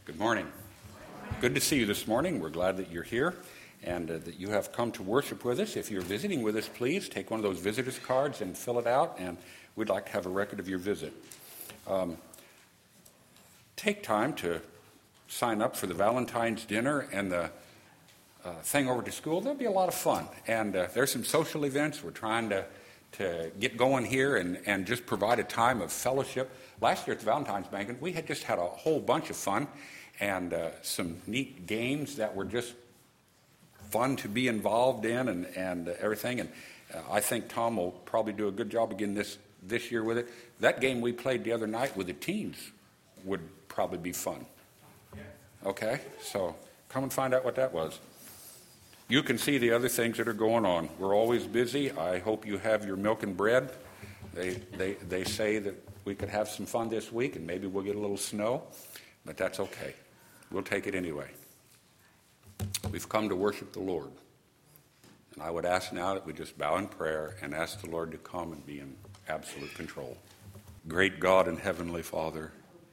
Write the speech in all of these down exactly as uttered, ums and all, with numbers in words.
Good morning. Good to see you this morning. We're glad that you're here and uh, that you have come to worship with us. If you're visiting with us, please take one of those visitors cards and fill it out, and we'd like to have a record of your visit. Um, take time to sign up for the Valentine's dinner and the uh, thing over to school. There'll be a lot of fun, and uh, there's some social events we're trying to to get going here and, and just provide a time of fellowship. Last year at the Valentine's Banquet, we had just had a whole bunch of fun and uh, some neat games that were just fun to be involved in and, and uh, everything. And uh, I think Tom will probably do a good job again this, this year with it. That game we played the other night with the teens would probably be fun. Okay, so come and find out what that was. You can see the other things that are going on. We're always busy. I hope you have your milk and bread. They, they, they say that we could have some fun this week and maybe we'll get a little snow, but that's okay. We'll take it anyway. We've come to worship the Lord. And I would ask now that we just bow in prayer and ask the Lord to come and be in absolute control. Great God and Heavenly Father,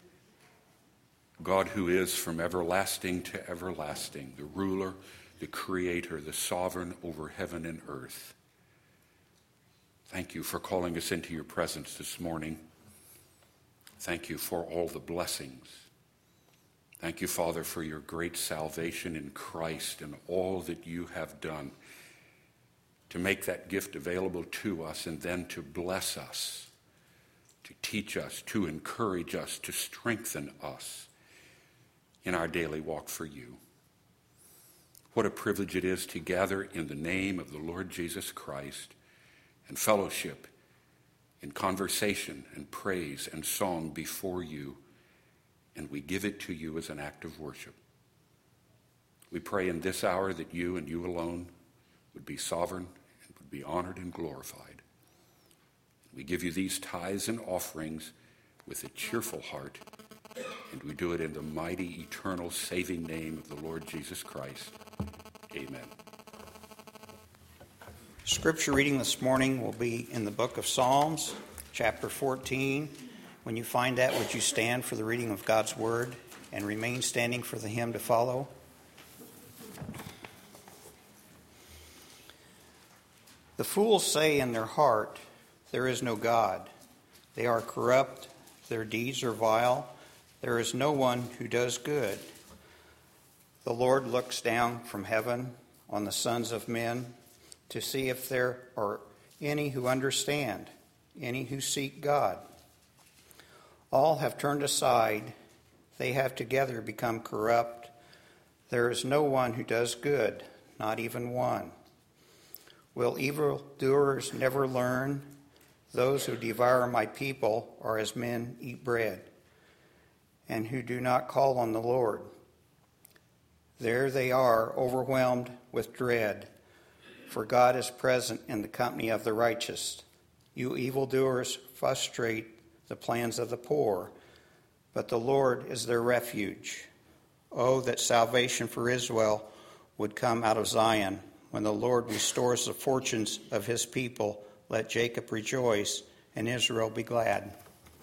God who is from everlasting to everlasting, the ruler, the creator, the sovereign over heaven and earth. Thank you for calling us into your presence this morning. Thank you for all the blessings. Thank you, Father, for your great salvation in Christ and all that you have done to make that gift available to us and then to bless us, to teach us, to encourage us, to strengthen us in our daily walk for you. What a privilege it is to gather in the name of the Lord Jesus Christ and fellowship in conversation and praise and song before you, and we give it to you as an act of worship. We pray in this hour that you and you alone would be sovereign and would be honored and glorified. We give you these tithes and offerings with a cheerful heart, and we do it in the mighty, eternal, saving name of the Lord Jesus Christ. Amen. Scripture reading this morning will be in the book of Psalms, chapter fourteen. When you find that, would you stand for the reading of God's word and remain standing for the hymn to follow? The fools say in their heart, "There is no God." They are corrupt, their deeds are vile. There is no one who does good. The Lord looks down from heaven on the sons of men to see if there are any who understand, any who seek God. All have turned aside. They have together become corrupt. There is no one who does good, not even one. Will evildoers never learn? Those who devour my people are as men eat bread, and who do not call on the Lord. There they are, overwhelmed with dread, for God is present in the company of the righteous. You evildoers frustrate the plans of the poor, but the Lord is their refuge. Oh, that salvation for Israel would come out of Zion. When the Lord restores the fortunes of his people, let Jacob rejoice and Israel be glad.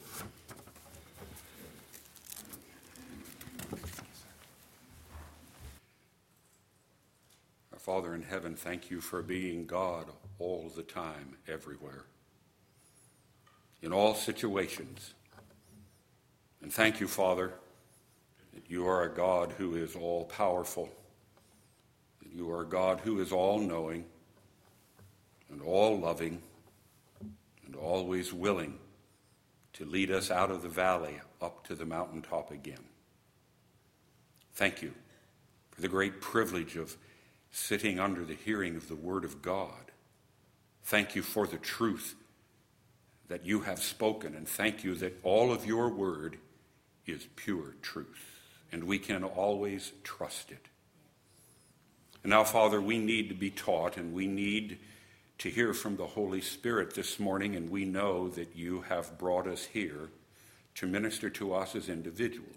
Father in heaven, thank you for being God all the time, everywhere, in all situations. And thank you, Father, that you are a God who is all-powerful, that you are a God who is all-knowing and all-loving and always willing to lead us out of the valley up to the mountaintop again. Thank you for the great privilege of sitting under the hearing of the Word of God. Thank you for the truth that you have spoken, and thank you that all of your Word is pure truth, and we can always trust it. And now, Father, we need to be taught, and we need to hear from the Holy Spirit this morning, and we know that you have brought us here to minister to us as individuals.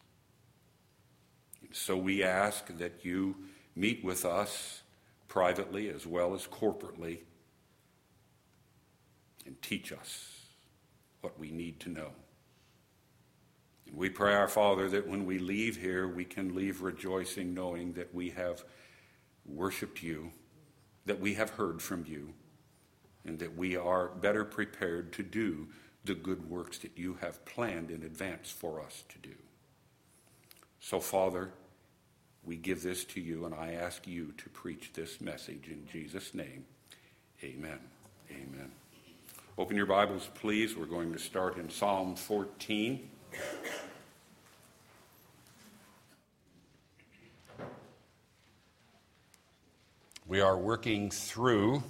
And so we ask that you meet with us privately as well as corporately and teach us what we need to know. We pray, our Father, that when we leave here, we can leave rejoicing, knowing that we have worshiped you, that we have heard from you, and that we are better prepared to do the good works that you have planned in advance for us to do. So, Father, we give this to you, and I ask you to preach this message in Jesus' name. Amen. Amen. Open your Bibles, please. We're going to start in Psalm fourteen. We are working through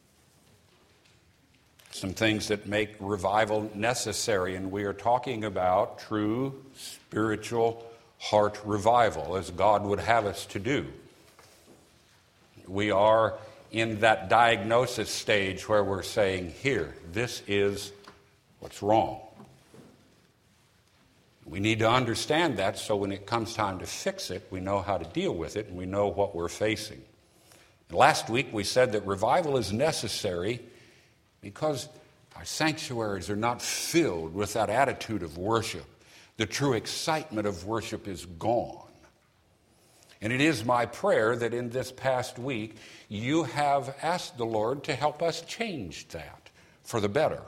some things that make revival necessary, and we are talking about true spiritual heart revival, as God would have us to do. We are in that diagnosis stage where we're saying, here, this is what's wrong. We need to understand that so when it comes time to fix it, we know how to deal with it and we know what we're facing. And last week we said that revival is necessary because our sanctuaries are not filled with that attitude of worship. The true excitement of worship is gone. And it is my prayer that in this past week you have asked the Lord to help us change that for the better.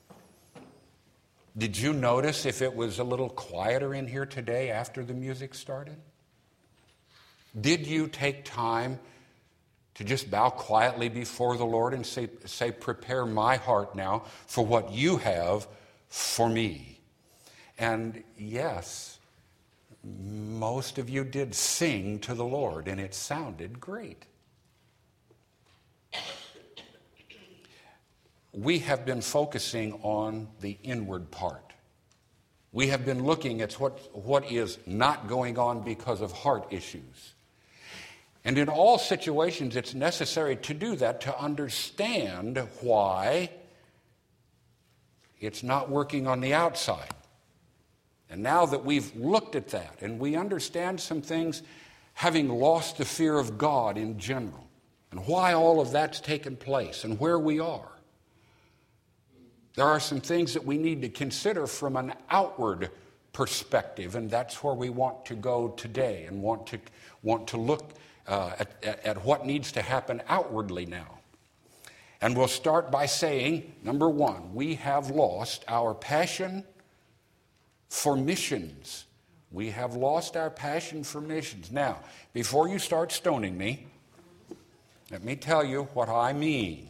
Did you notice if it was a little quieter in here today after the music started? Did you take time to just bow quietly before the Lord and say, say, prepare my heart now for what you have for me? And yes, most of you did sing to the Lord, and it sounded great. We have been focusing on the inward part. We have been looking at what, what is not going on because of heart issues. And in all situations, it's necessary to do that to understand why it's not working on the outside. And now that we've looked at that and we understand some things, having lost the fear of God in general, and why all of that's taken place and where we are, there are some things that we need to consider from an outward perspective, and that's where we want to go today and want to want to look uh, at, at, at what needs to happen outwardly now. And we'll start by saying, number one, we have lost our passion for missions. We have lost our passion for missions. Now, before you start stoning me, let me tell you what I mean.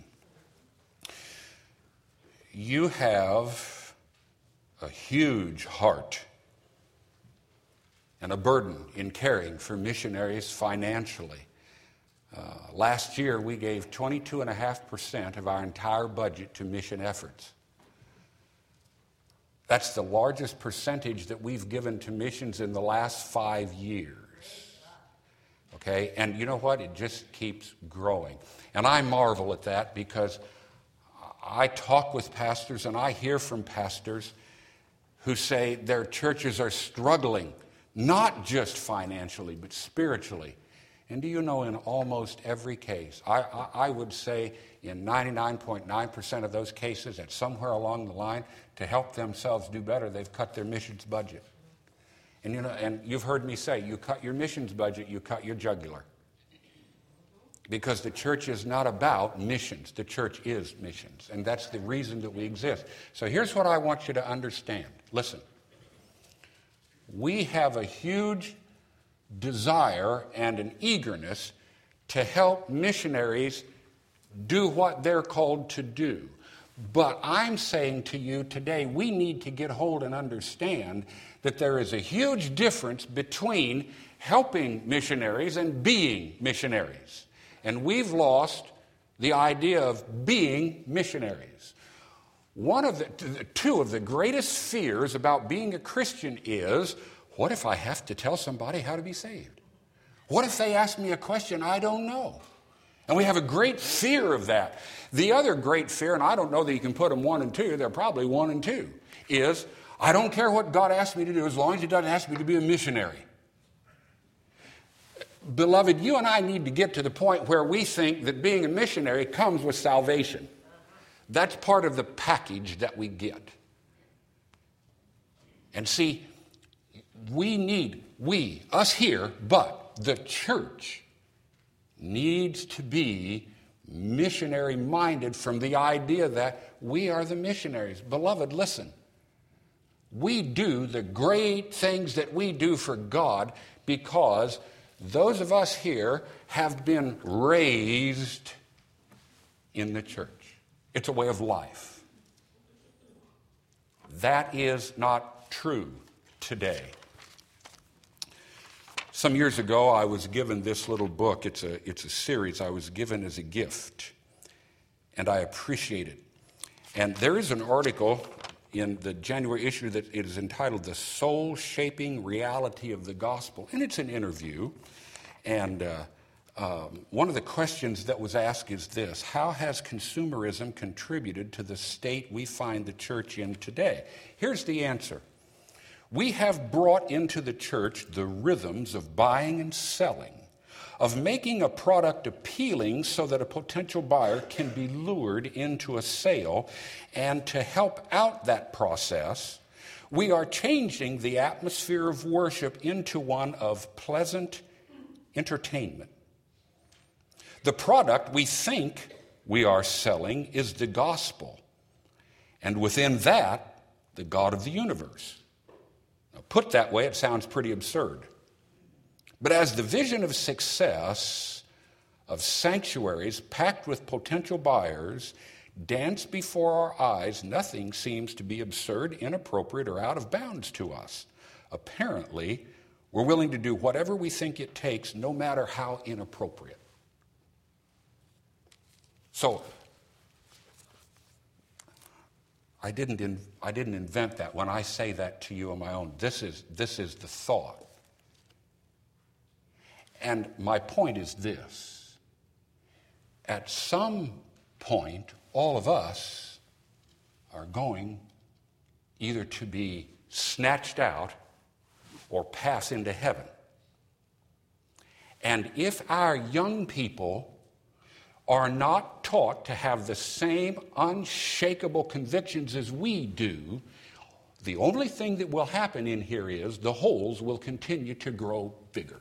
You have a huge heart and a burden in caring for missionaries financially. Uh, last year, we gave twenty-two point five percent of our entire budget to mission efforts. That's the largest percentage that we've given to missions in the last five years. Okay? And you know what? It just keeps growing. And I marvel at that because I talk with pastors and I hear from pastors who say their churches are struggling, not just financially, but spiritually. And do you know, in almost every case, I, I, I would say in ninety-nine point nine percent of those cases, that somewhere along the line, to help themselves do better, they've cut their missions budget. And you know, and you've heard me say, you cut your missions budget, you cut your jugular. Because the church is not about missions. The church is missions. And that's the reason that we exist. So here's what I want you to understand. Listen. We have a huge desire and an eagerness to help missionaries do what they're called to do. But I'm saying to you today, we need to get hold and understand that there is a huge difference between helping missionaries and being missionaries. And we've lost the idea of being missionaries. One of the, two of the greatest fears about being a Christian is, what if I have to tell somebody how to be saved? What if they ask me a question I don't know? And we have a great fear of that. The other great fear, and I don't know that you can put them one and two, they're probably one and two, is I don't care what God asks me to do as long as He doesn't ask me to be a missionary. Beloved, you and I need to get to the point where we think that being a missionary comes with salvation. That's part of the package that we get. And see, we need, we, us here, but the church needs to be missionary-minded from the idea that we are the missionaries. Beloved, listen. We do the great things that we do for God because those of us here have been raised in the church. It's a way of life. That is not true today. Some years ago, I was given this little book. It's a, it's a series I was given as a gift, and I appreciate it. And there is an article in the January issue that it is entitled The Soul-Shaping Reality of the Gospel, and it's an interview. And uh, um, one of the questions that was asked is this: how has consumerism contributed to the state we find the church in today? Here's the answer. We have brought into the church the rhythms of buying and selling, of making a product appealing so that a potential buyer can be lured into a sale. And to help out that process, we are changing the atmosphere of worship into one of pleasant entertainment. The product we think we are selling is the gospel, and within that, the God of the universe. Now, put that way, it sounds pretty absurd. But as the vision of success of sanctuaries packed with potential buyers dance before our eyes, nothing seems to be absurd, inappropriate, or out of bounds to us. Apparently, we're willing to do whatever we think it takes, no matter how inappropriate. So, I didn't, in, I didn't invent that when I say that to you on my own. This is, this is the thought. And my point is this. At some point, all of us are going either to be snatched out or pass into heaven. And if our young people are not taught to have the same unshakable convictions as we do, the only thing that will happen in here is the holes will continue to grow bigger.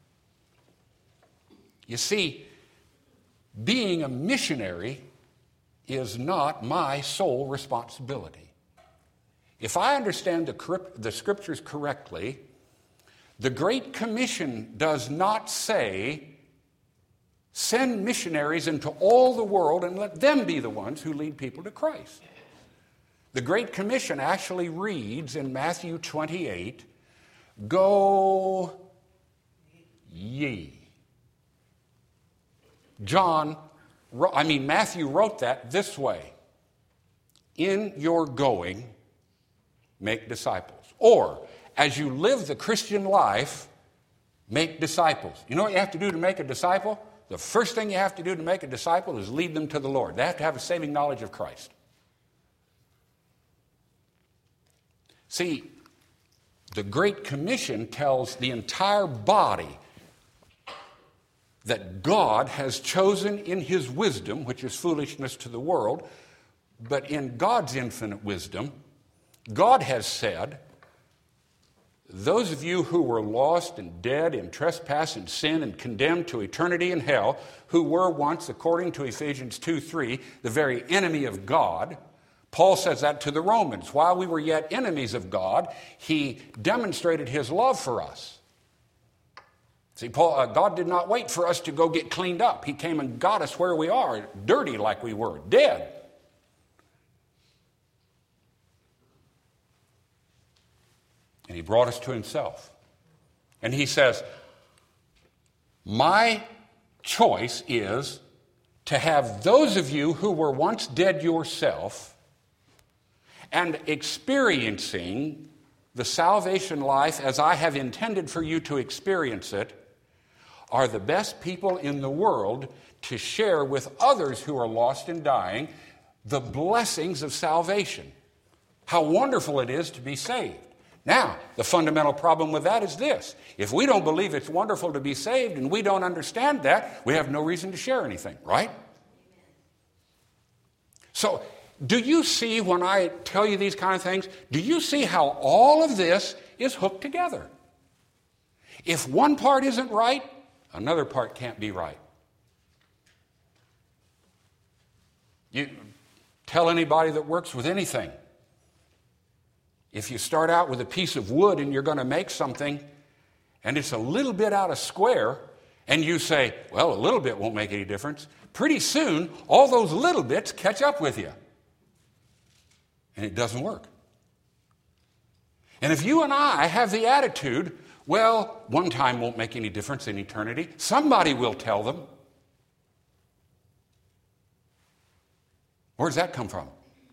You see, being a missionary is not my sole responsibility. If I understand the, the scriptures correctly, the Great Commission does not say, send missionaries into all the world and let them be the ones who lead people to Christ. The Great Commission actually reads in Matthew twenty-eight, go ye. John, I mean Matthew wrote that this way: in your going, make disciples. Or, as you live the Christian life, make disciples. You know what you have to do to make a disciple? The first thing you have to do to make a disciple is lead them to the Lord. They have to have a saving knowledge of Christ. See, the Great Commission tells the entire body that God has chosen in his wisdom, which is foolishness to the world, but in God's infinite wisdom, God has said, those of you who were lost and dead in trespass and sin and condemned to eternity in hell, who were once, according to Ephesians two three, the very enemy of God. Paul says that to the Romans. While we were yet enemies of God, he demonstrated his love for us. See, Paul, uh, God did not wait for us to go get cleaned up. He came and got us where we are, dirty like we were, dead. And he brought us to himself. And he says, my choice is to have those of you who were once dead yourself and experiencing the salvation life as I have intended for you to experience it are the best people in the world to share with others who are lost and dying the blessings of salvation. How wonderful it is to be saved. Now, the fundamental problem with that is this. If we don't believe it's wonderful to be saved and we don't understand that, we have no reason to share anything, right? So, do you see when I tell you these kind of things, do you see how all of this is hooked together. If one part isn't right, another part can't be right. You tell anybody that works with anything, if you start out with a piece of wood and you're going to make something, and it's a little bit out of square, and you say, well, a little bit won't make any difference, pretty soon, all those little bits catch up with you. And it doesn't work. And if you and I have the attitude, well, one time won't make any difference in eternity, somebody will tell them. Where does that come from?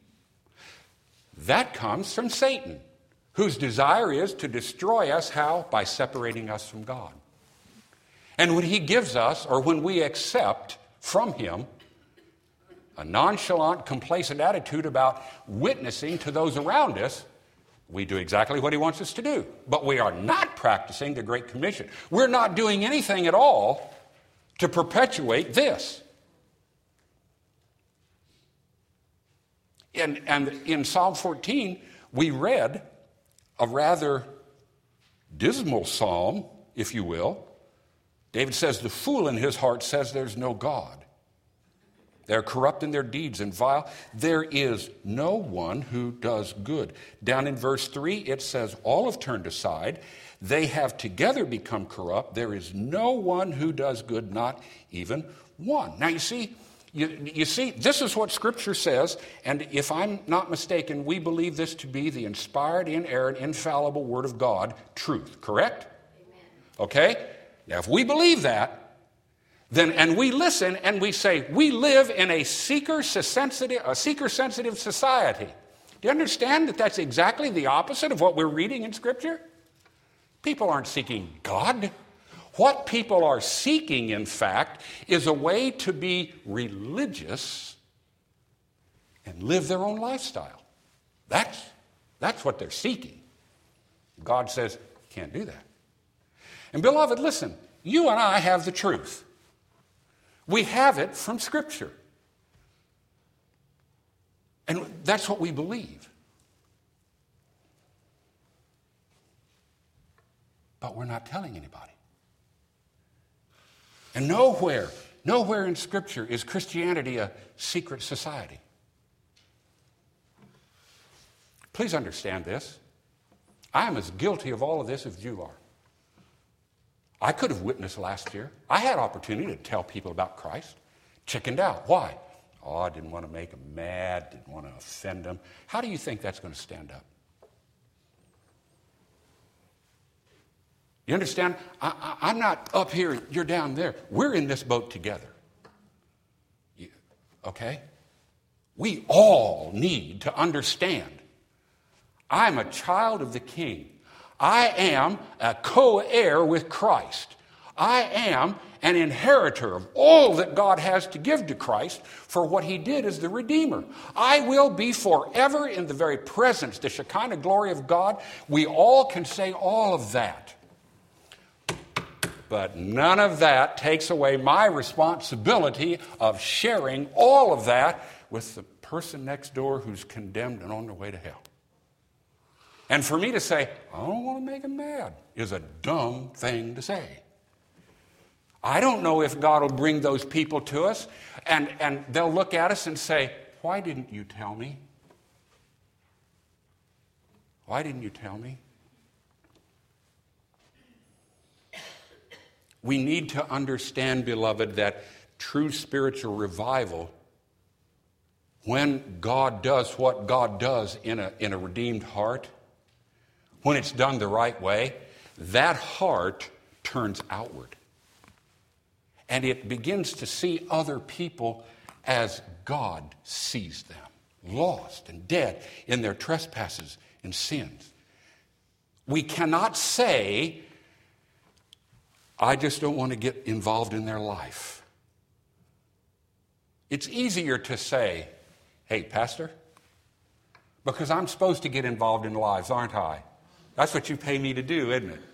That comes from Satan, whose desire is to destroy us. How? By separating us from God. And when he gives us, or when we accept from him, a nonchalant, complacent attitude about witnessing to those around us, we do exactly what he wants us to do. But we are not practicing the Great Commission. We're not doing anything at all to perpetuate this. And, and in Psalm fourteen, we read a rather dismal psalm, if you will. David says, the fool in his heart says there's no God. They're corrupt in their deeds and vile. There is no one who does good. Down in verse three, it says, all have turned aside. They have together become corrupt. There is no one who does good, not even one. Now you see, you, you see, this is what Scripture says, and if I'm not mistaken, we believe this to be the inspired, inerrant, infallible Word of God, truth, correct? Amen. Okay? Now if we believe that, Then, and we listen and we say, we live in a seeker-sensitive, a seeker-sensitive society. Do you understand that that's exactly the opposite of what we're reading in Scripture? People aren't seeking God. What people are seeking, in fact, is a way to be religious and live their own lifestyle. That's, that's what they're seeking. God says, you can't do that. And beloved, listen, you and I have the truth. We have it from Scripture. And that's what we believe. But we're not telling anybody. And nowhere, nowhere in Scripture is Christianity a secret society. Please understand this. I am as guilty of all of this as you are. I could have witnessed last year. I had opportunity to tell people about Christ. Chickened out. Why? Oh, I didn't want to make them mad, didn't want to offend them. How do you think that's going to stand up? You understand? I, I, I'm not up here, you're down there. We're in this boat together. You, okay? We all need to understand. I'm a child of the King. I am a co-heir with Christ. I am an inheritor of all that God has to give to Christ for what he did as the Redeemer. I will be forever in the very presence, the Shekinah glory of God. We all can say all of that. But none of that takes away my responsibility of sharing all of that with the person next door who's condemned and on their way to hell. And for me to say, I don't want to make them mad, is a dumb thing to say. I don't know if God will bring those people to us, and, and they'll look at us and say, why didn't you tell me? Why didn't you tell me? We need to understand, beloved, that true spiritual revival, when God does what God does in a, in a redeemed heart, when it's done the right way, that heart turns outward. And it begins to see other people as God sees them, lost and dead in their trespasses and sins. We cannot say, I just don't want to get involved in their life. It's easier to say, hey, Pastor, because I'm supposed to get involved in lives, aren't I? That's what you pay me to do, isn't it?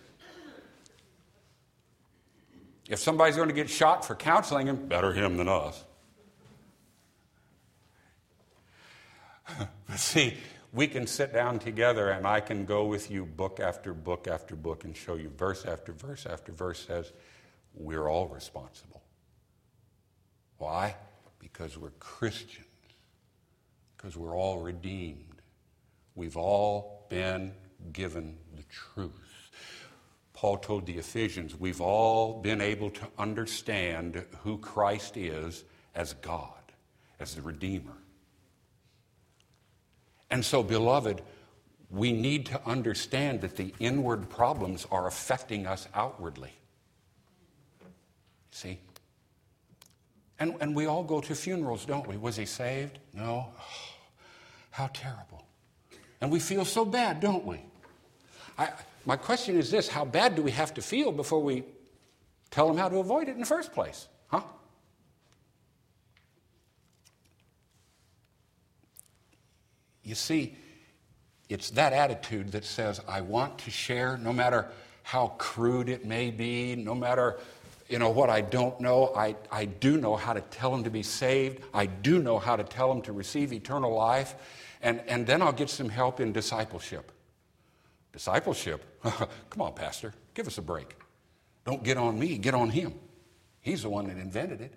If somebody's going to get shot for counseling him, better him than us. But see, we can sit down together and I can go with you book after book after book and show you verse after verse after verse says we're all responsible. Why? Because we're Christians. Because we're all redeemed. We've all been given the truth. Paul told the Ephesians, we've all been able to understand who Christ is as God, as the Redeemer. And so, beloved, we need to understand that the inward problems are affecting us outwardly. See? And, and we all go to funerals, don't we? Was he saved? No. Oh, how terrible. And we feel so bad, don't we? I, my question is this, how bad do we have to feel before we tell them how to avoid it in the first place? Huh? You see, it's that attitude that says, I want to share no matter how crude it may be, no matter, you know, what I don't know. I, I do know how to tell them to be saved. I do know how to tell them to receive eternal life. And, and then I'll get some help in discipleship. Discipleship? Come on, Pastor, give us a break. Don't get on me, get on him. He's the one that invented it.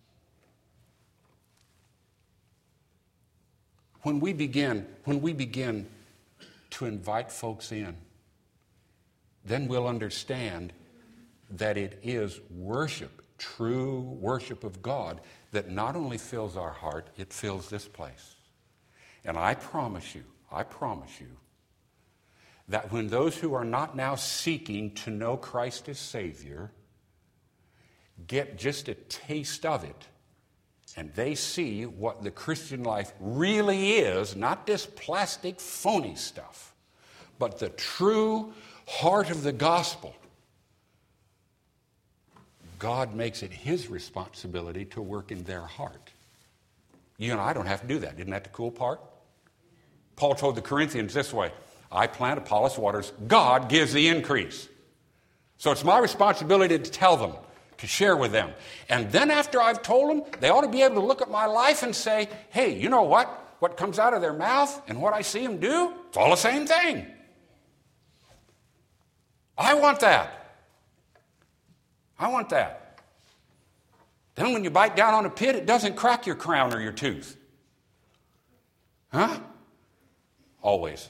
When we begin, when we begin to invite folks in, then we'll understand that it is worship, true worship of God, that not only fills our heart, it fills this place. And I promise you, I promise you, that when those who are not now seeking to know Christ as Savior get just a taste of it, and they see what the Christian life really is, not this plastic phony stuff, but the true heart of the gospel, God makes it his responsibility to work in their heart. You and I don't have to do that. Isn't that the cool part? Paul told the Corinthians this way, I plant, Apollos waters, God gives the increase. So it's my responsibility to tell them, to share with them. And then after I've told them, they ought to be able to look at my life and say, hey, you know what? What comes out of their mouth and what I see them do, it's all the same thing. I want that. I want that. Then when you bite down on a pit, it doesn't crack your crown or your tooth. Huh? Always.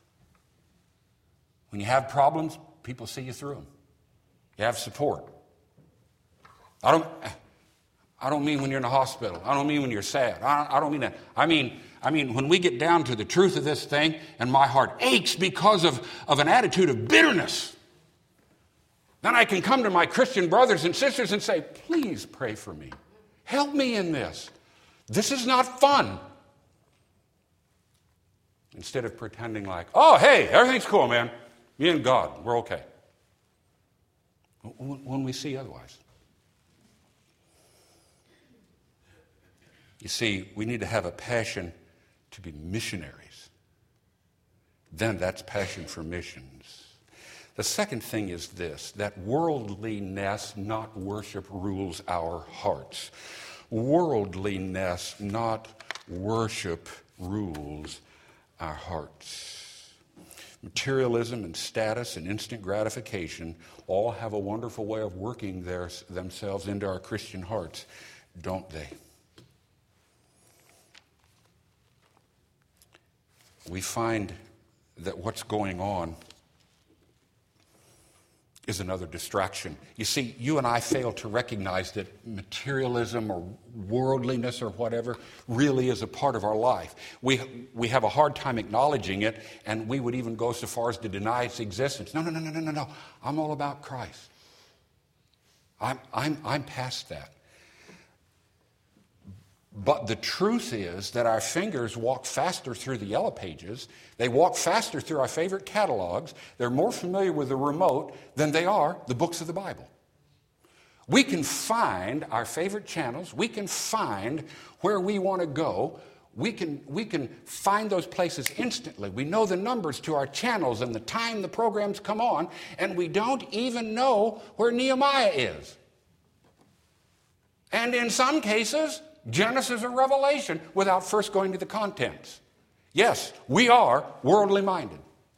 When you have problems, people see you through them. You have support. I don't, I don't mean when you're in the hospital. I don't mean when you're sad. I, I don't mean that. I mean, I mean when we get down to the truth of this thing and my heart aches because of, of an attitude of bitterness, then I can come to my Christian brothers and sisters and say, please pray for me. Help me in this. This is not fun. Instead of pretending like, oh, hey, everything's cool, man. Me and God, we're okay. When we see otherwise. You see, we need to have a passion to be missionaries. Then that's passion for missions. The second thing is this, that worldliness, not worship, rules our hearts. Worldliness, not worship, rules our hearts. Materialism and status and instant gratification all have a wonderful way of working their, themselves into our Christian hearts, don't they? We find that what's going on is another distraction. You see, you and I fail to recognize that materialism or worldliness or whatever really is a part of our life. We we have a hard time acknowledging it, and we would even go so far as to deny its existence. No, no, no, no, no, no, no. I'm all about Christ. I'm I'm I'm past that. But the truth is that our fingers walk faster through the yellow pages. They walk faster through our favorite catalogs. They're more familiar with the remote than they are the books of the Bible. We can find our favorite channels. We can find where we want to go. We can, we can find those places instantly. We know the numbers to our channels and the time the programs come on, and we don't even know where Nehemiah is. And in some cases, Genesis or Revelation, without first going to the contents. Yes, we are worldly minded.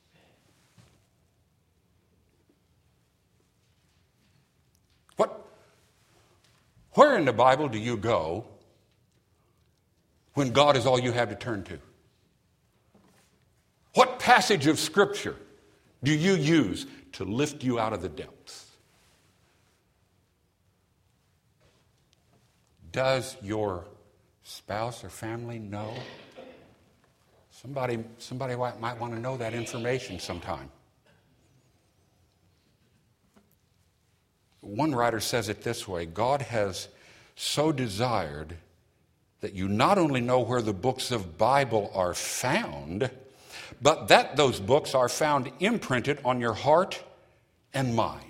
What, where in the Bible do you go when God is all you have to turn to? What passage of Scripture do you use to lift you out of the depths? Does your spouse or family know? Somebody, somebody might want to know that information sometime. One writer says it this way: God has so desired that you not only know where the books of Bible are found, but that those books are found imprinted on your heart and mind.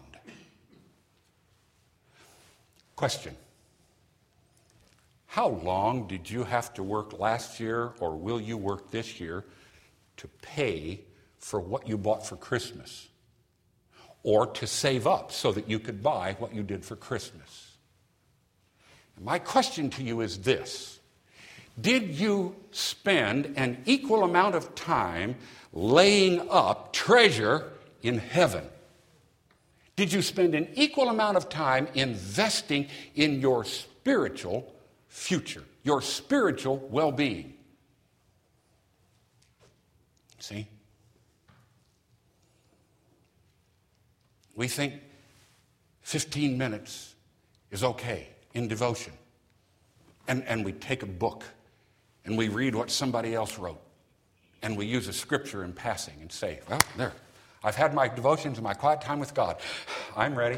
Question: how long did you have to work last year, or will you work this year, to pay for what you bought for Christmas? Or to save up so that you could buy what you did for Christmas? My question to you is this: did you spend an equal amount of time laying up treasure in heaven? Did you spend an equal amount of time investing in your spiritual future, your spiritual well-being? See? We think fifteen minutes is okay in devotion. And, and we take a book and we read what somebody else wrote. And we use a scripture in passing and say, well, there, I've had my devotions and my quiet time with God. I'm ready.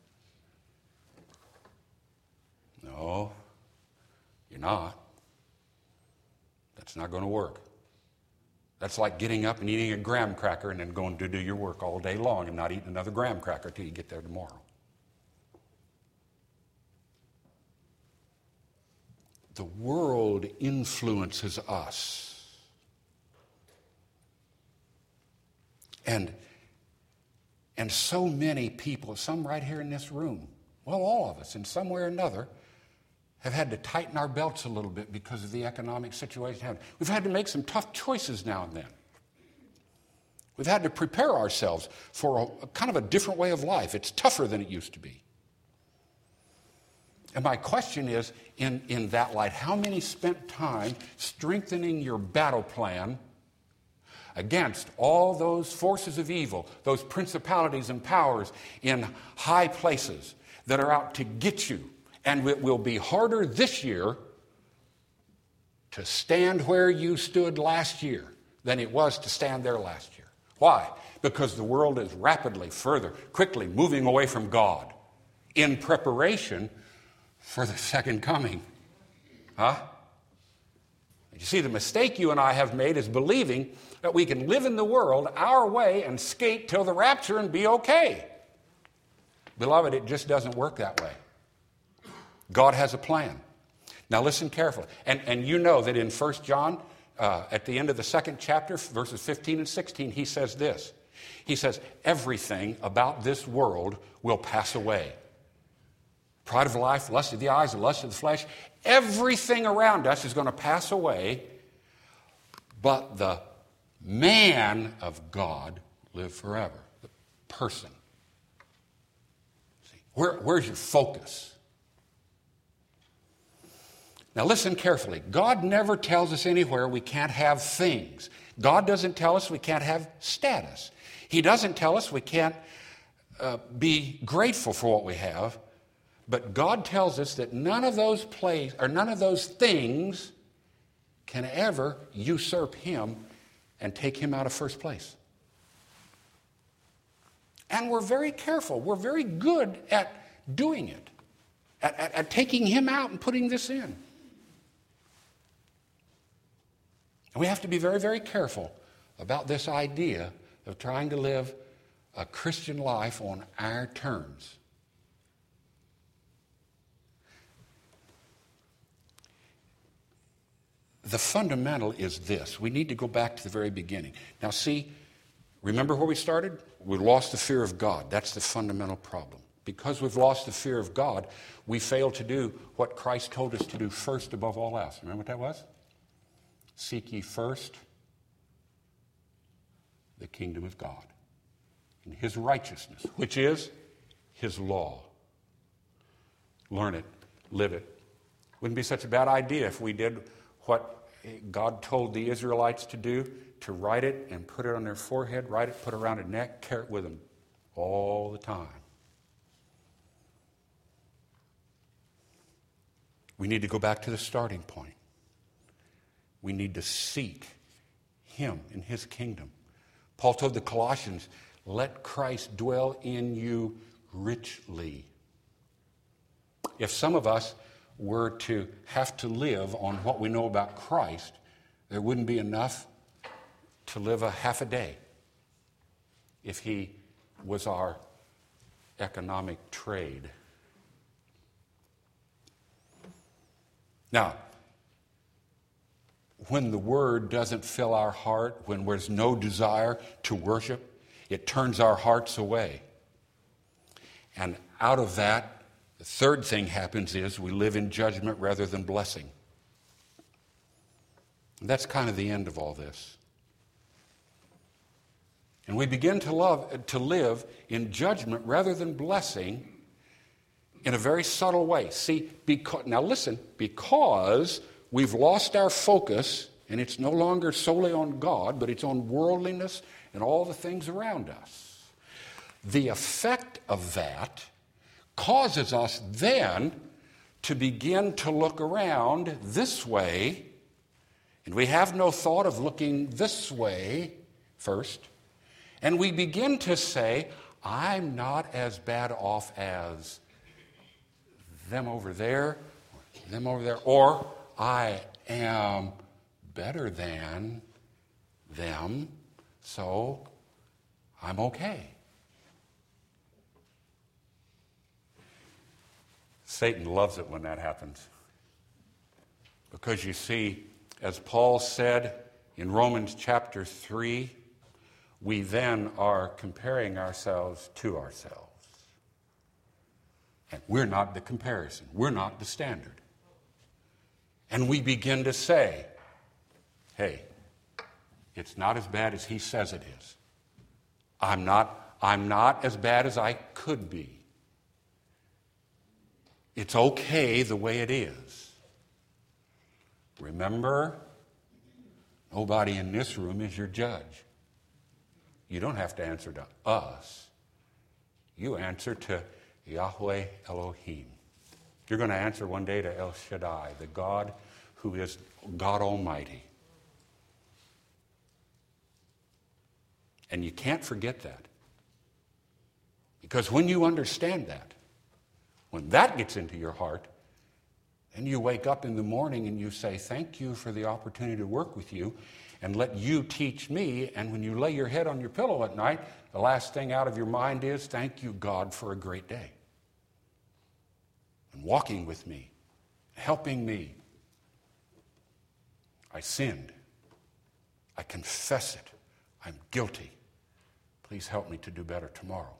No, you're not. That's not going to work. That's like getting up and eating a graham cracker and then going to do your work all day long and not eating another graham cracker till you get there tomorrow. The world influences us. And, and so many people, some right here in this room, well, all of us in some way or another, have had to tighten our belts a little bit because of the economic situation. We've had to make some tough choices now and then. We've had to prepare ourselves for a, a kind of a different way of life. It's tougher than it used to be. And my question is, in, in that light, how many spent time strengthening your battle plan against all those forces of evil, those principalities and powers in high places that are out to get you? And it will be harder this year to stand where you stood last year than it was to stand there last year. Why? Because the world is rapidly, further, quickly moving away from God in preparation for the second coming. Huh? You see, the mistake you and I have made is believing that we can live in the world our way and skate till the rapture and be okay. Beloved, it just doesn't work that way. God has a plan. Now listen carefully. And, and you know that in First John, uh, at the end of the second chapter, verses fifteen and sixteen, he says this. He says, everything about this world will pass away. Pride of life, lust of the eyes, the lust of the flesh, everything around us is going to pass away, but the man of God live forever. The person. See, where, where's your focus? Now listen carefully. God never tells us anywhere we can't have things. God doesn't tell us we can't have status. He doesn't tell us we can't uh, be grateful for what we have. But God tells us that none of those plays or none of those things can ever usurp Him and take Him out of first place. And we're very careful. We're very good at doing it, at, at, at taking Him out and putting this in. And we have to be very, very careful about this idea of trying to live a Christian life on our terms. The fundamental is this. We need to go back to the very beginning. Now see, remember where we started? We lost the fear of God. That's the fundamental problem. Because we've lost the fear of God, we fail to do what Christ told us to do first above all else. Remember what that was? Seek ye first the kingdom of God and his righteousness, which is his law. Learn it, live it. Wouldn't be such a bad idea if we did what God told the Israelites to do, to write it and put it on their forehead, write it, put it around their neck, carry it with them all the time. We need to go back to the starting point. We need to seek him in his kingdom. Paul told the Colossians, let Christ dwell in you richly. If some of us were to have to live on what we know about Christ, there wouldn't be enough to live a half a day if he was our economic trade. Now, when the word doesn't fill our heart, when there's no desire to worship, it turns our hearts away. And out of that, the third thing happens is we live in judgment rather than blessing. And that's kind of the end of all this. And we begin to love to live in judgment rather than blessing in a very subtle way. See, because, now listen, because we've lost our focus, and it's no longer solely on God, but it's on worldliness and all the things around us. The effect of that causes us then to begin to look around this way, and we have no thought of looking this way first, and we begin to say, I'm not as bad off as them over there, them over there, or I am better than them, so I'm okay. Satan loves it when that happens. Because you see, as Paul said in Romans chapter three, we then are comparing ourselves to ourselves. And we're not the comparison. We're not the standard. And we begin to say, hey, it's not as bad as he says it is. I'm not, I'm not as bad as I could be. It's okay the way it is. Remember, nobody in this room is your judge. You don't have to answer to us. You answer to Yahweh Elohim. You're going to answer one day to El Shaddai, the God who is God Almighty. And you can't forget that. Because when you understand that, when that gets into your heart, and you wake up in the morning and you say, thank you for the opportunity to work with you and let you teach me. And when you lay your head on your pillow at night, the last thing out of your mind is, thank you, God, for a great day. And walking with me, helping me. I sinned. I confess it. I'm guilty. Please help me to do better tomorrow.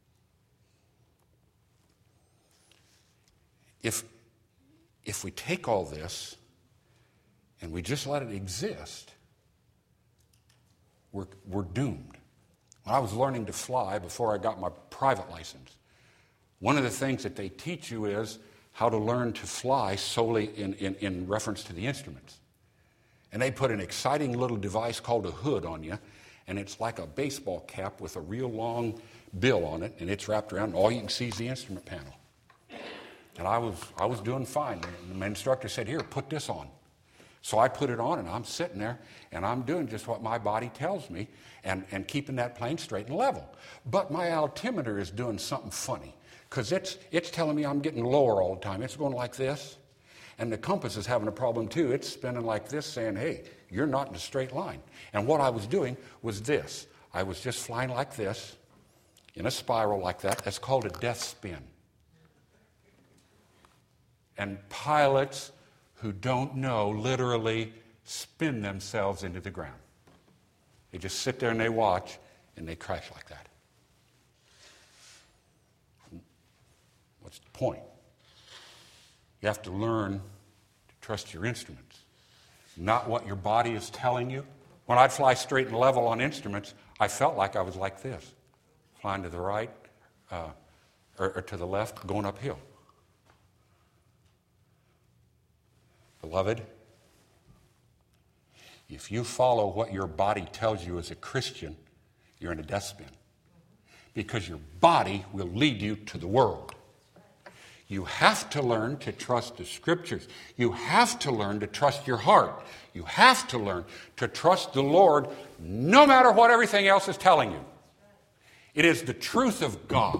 If, if we take all this and we just let it exist, we're, we're doomed. When I was learning to fly before I got my private license, one of the things that they teach you is how to learn to fly solely in, in, in reference to the instruments. And they put an exciting little device called a hood on you, and it's like a baseball cap with a real long bill on it, and it's wrapped around, and all you can see is the instrument panel. And I was I was doing fine. And my instructor said, here, put this on. So I put it on, and I'm sitting there, and I'm doing just what my body tells me, and, and keeping that plane straight and level. But my altimeter is doing something funny, because it's, it's telling me I'm getting lower all the time. It's going like this. And the compass is having a problem too. It's spinning like this, saying, hey, you're not in a straight line. And what I was doing was this. I was just flying like this, in a spiral like that. That's called a death spin. And pilots who don't know literally spin themselves into the ground. They just sit there and they watch, and they crash like that. What's the point? You have to learn to trust your instruments. Not what your body is telling you, When I'd fly straight and level on instruments, I felt like I was like this, flying to the right uh, or, or to the left, going uphill. Beloved, if you follow what your body tells you as a Christian, you're in a death spin. Because your body will lead you to the world. You have to learn to trust the Scriptures. You have to learn to trust your heart. You have to learn to trust the Lord no matter what everything else is telling you. It is the truth of God.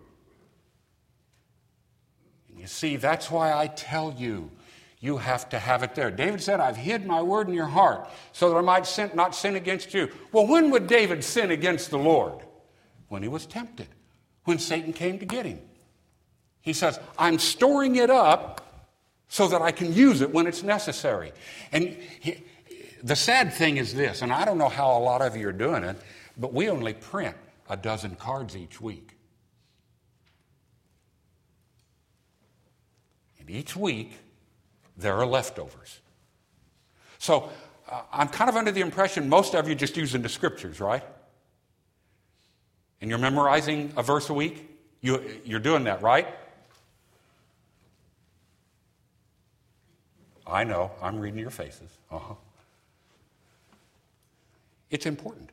And you see, that's why I tell you, you have to have it there. David said, I've hid my word in your heart so that I might sin, not sin against you. Well, when would David sin against the Lord? When he was tempted, when Satan came to get him. He says, I'm storing it up so that I can use it when it's necessary. And he, the sad thing is this, and I don't know how a lot of you are doing it, but we only print a dozen cards each week. And each week, there are leftovers. So uh, I'm kind of under the impression most of you just using the Scriptures, right? And you're memorizing a verse a week? You, you're doing that, right? I know. I'm reading your faces. Uh-huh. It's important.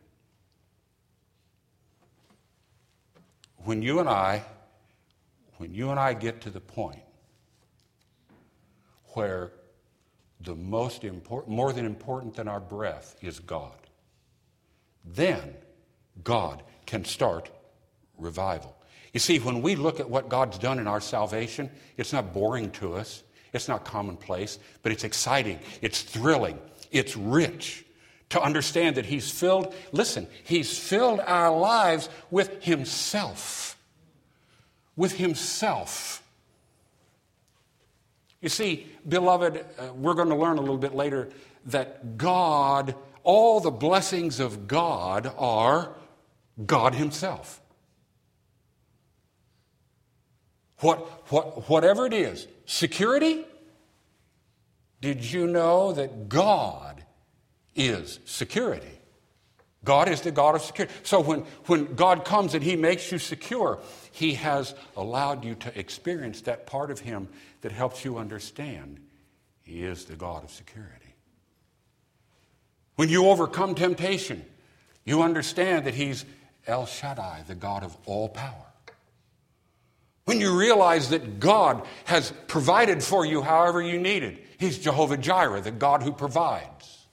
When you and I, when you and I get to the point where the most important, more than important than our breath is God, then God can start revival. You see, when we look at what God's done in our salvation, it's not boring to us. It's not commonplace, but it's exciting. It's thrilling. It's rich to understand that He's filled, listen, He's filled our lives with Himself. With Himself. You see, beloved, uh, we're going to learn a little bit later that God, all the blessings of God are God Himself. What, what, whatever it is, security, did you know that God is security? God is the God of security. So when, when God comes and He makes you secure, He has allowed you to experience that part of Him that helps you understand He is the God of security. When you overcome temptation, you understand that He's El Shaddai, the God of all power. When you realize that God has provided for you however you need it, He's Jehovah Jireh, the God who provides.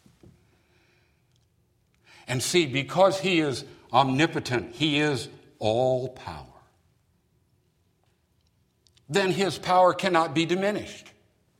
And see, because He is omnipotent, He is all power, then His power cannot be diminished.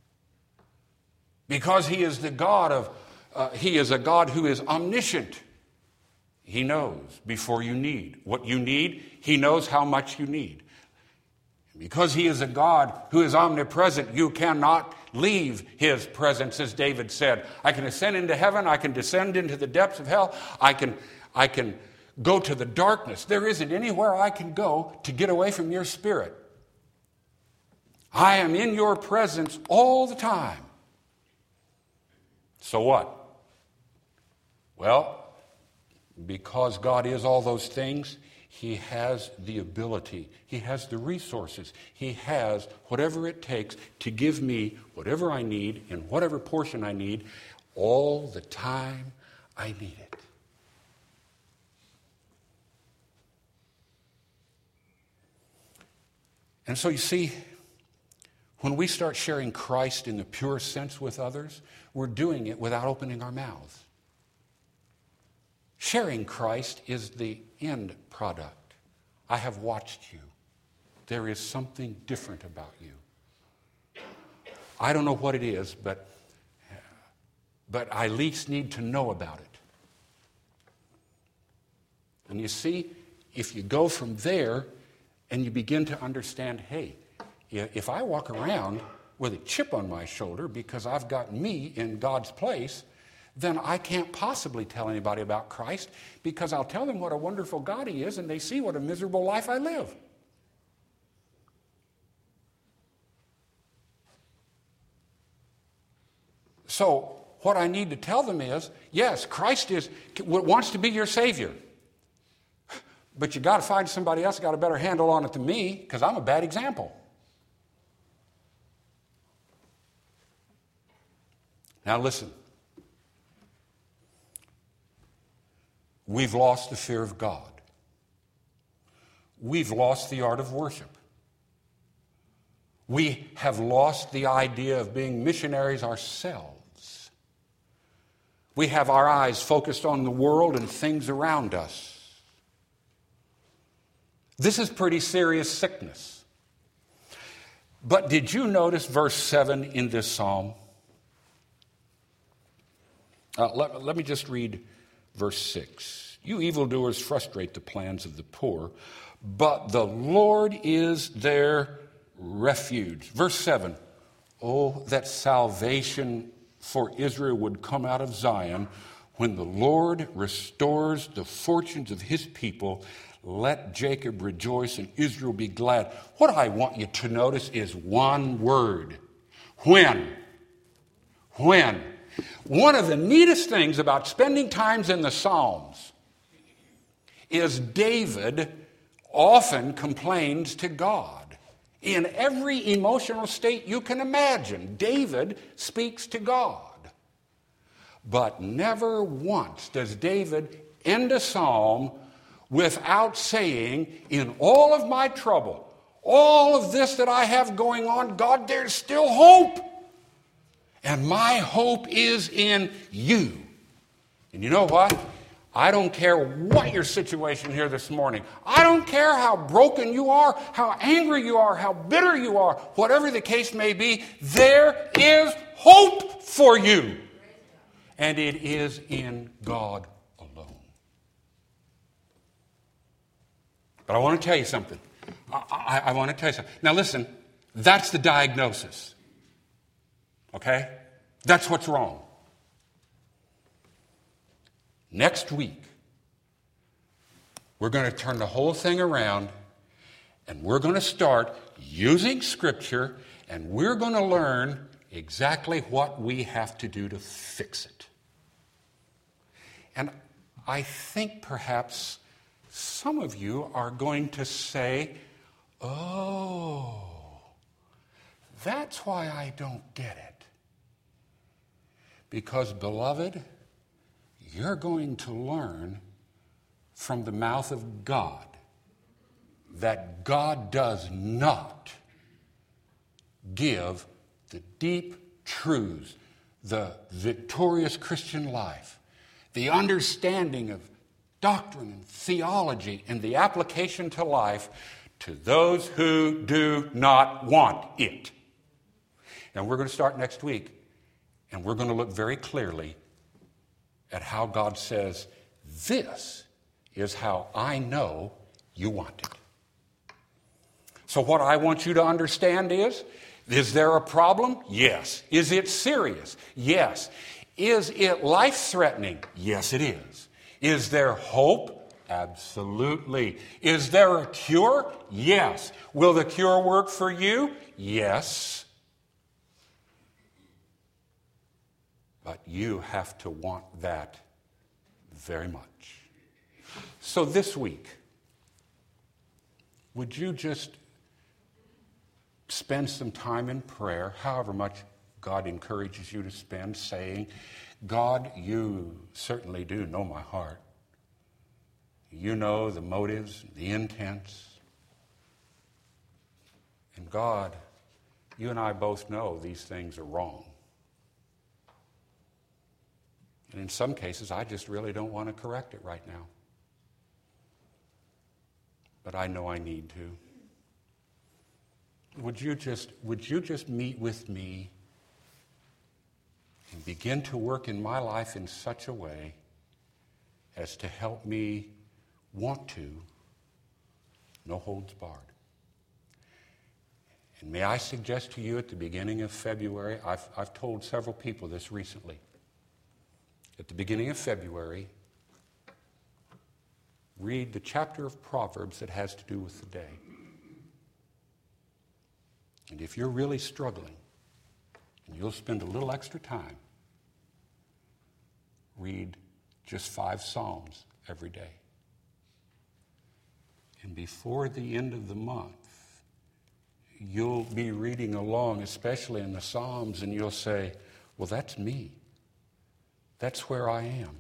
Because He is the God of, uh, He is a God who is omniscient. He knows before you need what you need. He knows how much you need. Because He is a God who is omnipresent, you cannot leave His presence, as David said. I can ascend into heaven, I can descend into the depths of hell, I can, I can go to the darkness. There isn't anywhere I can go to get away from your Spirit. I am in your presence all the time. So what? Well, because God is all those things, He has the ability, He has the resources, He has whatever it takes to give me whatever I need in whatever portion I need all the time I need it. And so you see, when we start sharing Christ in the pure sense with others, we're doing it without opening our mouths. Sharing Christ is the end product. I have watched you. There is something different about you. I don't know what it is, but, but I at least need to know about it. And you see, if you go from there and you begin to understand, hey, if I walk around with a chip on my shoulder because I've got me in God's place, then I can't possibly tell anybody about Christ because I'll tell them what a wonderful God He is and they see what a miserable life I live. So what I need to tell them is, yes, Christ is wants to be your Savior. But you got to find somebody else who got a better handle on it than me, because I'm a bad example. Now listen. We've lost the fear of God. We've lost the art of worship. We have lost the idea of being missionaries ourselves. We have our eyes focused on the world and things around us. This is pretty serious sickness. But did you notice verse seven in this psalm? Uh, let, let me just read verse six. You evildoers frustrate the plans of the poor, but the Lord is their refuge. Verse seven. Oh, that salvation for Israel would come out of Zion when the Lord restores the fortunes of his people. Let Jacob rejoice and Israel be glad. What I want you to notice is one word. When. When. One of the neatest things about spending times in the Psalms is David often complains to God. In every emotional state you can imagine, David speaks to God. But never once does David end a psalm without saying, in all of my trouble, all of this that I have going on, God, there's still hope. And my hope is in you. And you know what? I don't care what your situation here this morning. I don't care how broken you are, how angry you are, how bitter you are, whatever the case may be, there is hope for you. And it is in God alone. But I want to tell you something. I, I, I want to tell you something. Now listen, that's the diagnosis. Okay? That's what's wrong. Next week, we're going to turn the whole thing around and we're going to start using Scripture and we're going to learn exactly what we have to do to fix it. And I think perhaps some of you are going to say, oh, that's why I don't get it. Because, beloved, you're going to learn from the mouth of God that God does not give the deep truths, the victorious Christian life, the understanding of doctrine and theology and the application to life to those who do not want it. And we're going to start next week, and we're going to look very clearly at how God says, this is how I know you want it. So what I want you to understand is, is there a problem? Yes. Is it serious? Yes. Is it life-threatening? Yes, it is. Is there hope? Absolutely. Is there a cure? Yes. Will the cure work for you? Yes. But you have to want that very much. So this week, would you just spend some time in prayer, however much God encourages you to spend, saying, God, you certainly do know my heart. You know the motives, the intents. And God, you and I both know these things are wrong. And in some cases, I just really don't want to correct it right now. But I know I need to. Would you just, would you just meet with me and begin to work in my life in such a way as to help me want to, no holds barred. And may I suggest to you at the beginning of February, I've, I've told several people this recently, at the beginning of February, read the chapter of Proverbs that has to do with the day. And if you're really struggling, and you'll spend a little extra time, read just five Psalms every day. And before the end of the month, you'll be reading along, especially in the Psalms, and you'll say, well, that's me. That's where I am.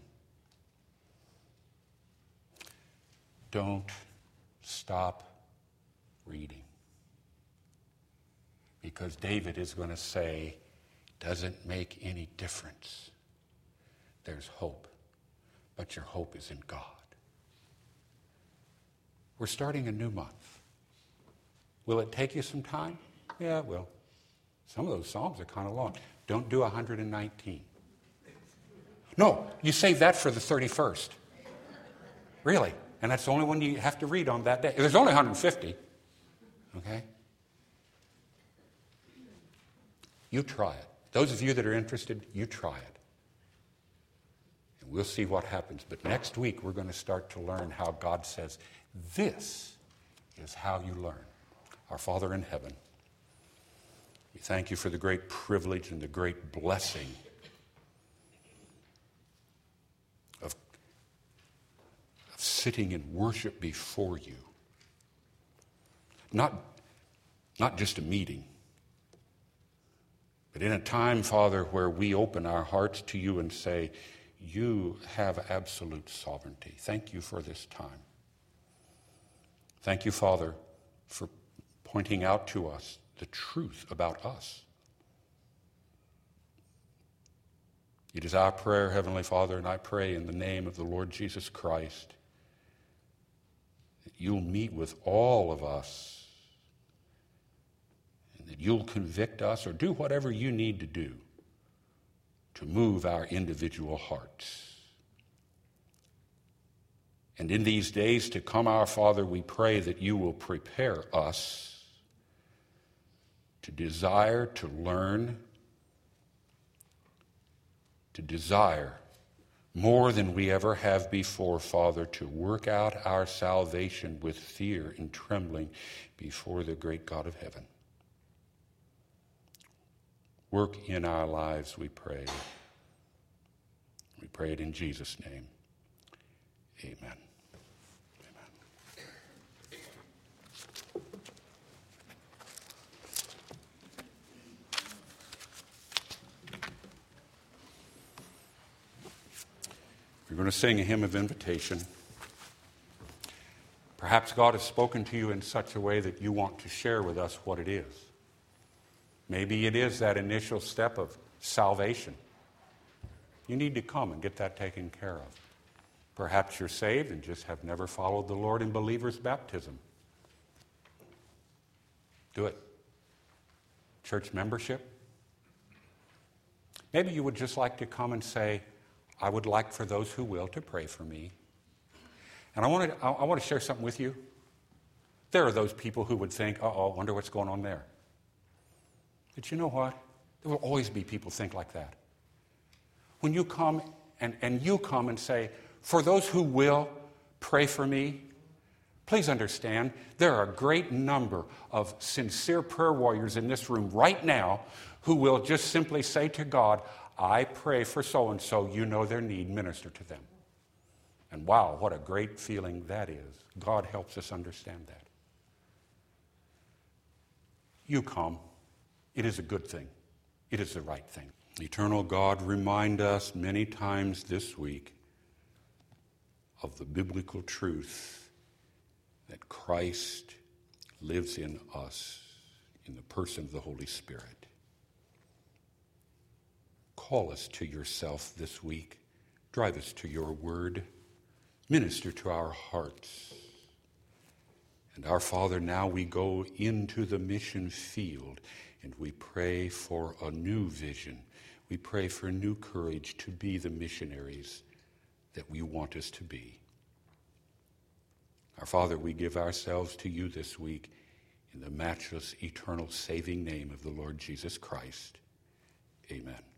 Don't stop reading. Because David is going to say, doesn't make any difference. There's hope, but your hope is in God. We're starting a new month. Will it take you some time? Yeah, it will. Some of those Psalms are kind of long. Don't do one hundred nineteen. No, you save that for the thirty-first. Really. And that's the only one you have to read on that day. There's only one hundred fifty. Okay? You try it. Those of you that are interested, you try it. And we'll see what happens. But next week, we're going to start to learn how God says, this is how you learn. Our Father in heaven, we thank you for the great privilege and the great blessing of, of sitting in worship before you. Not, not just a meeting, but in a time, Father, where we open our hearts to you and say, you have absolute sovereignty. Thank you for this time. Thank you, Father, for pointing out to us the truth about us. It is our prayer, Heavenly Father, and I pray in the name of the Lord Jesus Christ that you'll meet with all of us and that you'll convict us or do whatever you need to do to move our individual hearts. And in these days to come, our Father, we pray that you will prepare us to desire, to learn, to desire more than we ever have before, Father, to work out our salvation with fear and trembling before the great God of heaven. Work in our lives, we pray. We pray it in Jesus' name. Amen. We're going to sing a hymn of invitation. Perhaps God has spoken to you in such a way that you want to share with us what it is. Maybe it is that initial step of salvation. You need to come and get that taken care of. Perhaps you're saved and just have never followed the Lord in believer's baptism. Do it. Church membership. Maybe you would just like to come and say, I would like for those who will to pray for me. And I want to, I want to share something with you. There are those people who would think, uh-oh, I wonder what's going on there. But you know what? There will always be people think like that. When you come and, and you come and say, for those who will pray for me, please understand there are a great number of sincere prayer warriors in this room right now who will just simply say to God, I pray for so-and-so, you know their need, minister to them. And wow, what a great feeling that is. God helps us understand that. You come. It is a good thing. It is the right thing. Eternal God, remind us many times this week of the biblical truth that Christ lives in us in the person of the Holy Spirit. Call us to yourself this week. Drive us to your word. Minister to our hearts. And our Father, now we go into the mission field and we pray for a new vision. We pray for new courage to be the missionaries that we want us to be. Our Father, we give ourselves to you this week in the matchless, eternal, saving name of the Lord Jesus Christ. Amen.